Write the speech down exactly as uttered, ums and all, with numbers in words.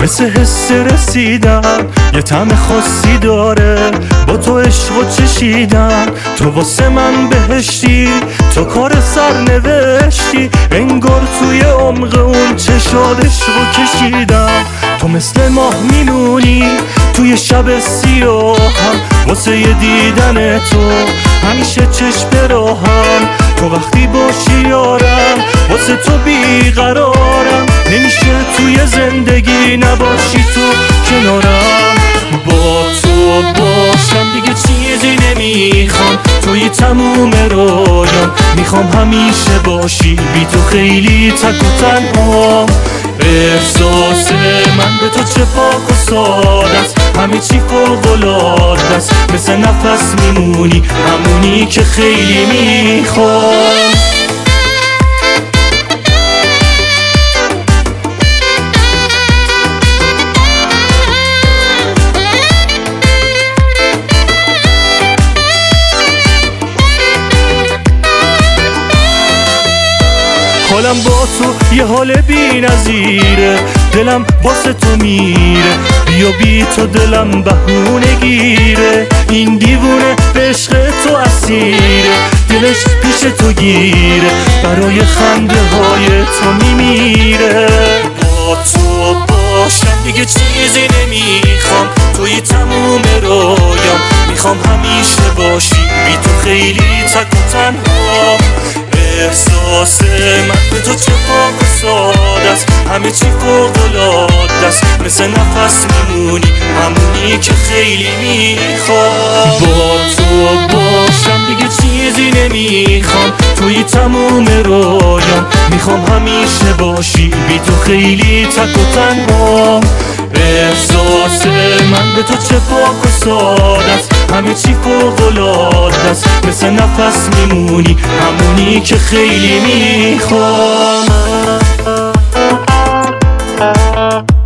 مثل حس رسیدن یه طعم خاصی داره، با تو عشق و چشیدن. تو واسه من بهشتی، تو کار سرنوشتی، انگار توی عمق اون چشات عشق و کشیدم. تو مثل ماه میمونی توی شب سیاهم، واسه یه دیدن تو همیشه چشم راهم. تو وقتی باشی یارم، واسه تو بیقرارم، نمیشه توی زندگی نباشی تو کنارم. با تو باشم دیگه چیزی نمیخوام، توی تموم رویام میخوام همیشه باشی، بی تو خیلی تک و تنهام. احساس من به تو چه پاک و ساده است، همه چی فوق‌العاده است، مثل نفس میمونی همونی که خیلی میخوام. حالم با تو یه حال بی نظیره، دلم واسه تو میره، بیا بی تو دلم بهونه گیره. این دیوونه به عشق تو اسیره، دلش پیش تو گیره، برای خنده های تو میمیره. با تو باشم دیگه چیزی نمیخوام، توی تموم رویام میخوام همیشه باشی، بی تو خیلی تک و تنها. احساس من به تو چه پاک و ساده است، همه چی فوق‌العاده است، مثل نفس میمونی همونی که خیلی میخوام. با تو باشم دیگه چیزی نمیخوام، توی تموم رویام میخوام همیشه باشی، بی تو خیلی تک و تنهام. احساس من به تو چه پاک و ساده است، همه چی فوق‌العاده است، مثل نفس میمونی همونی که خیلی میخوام.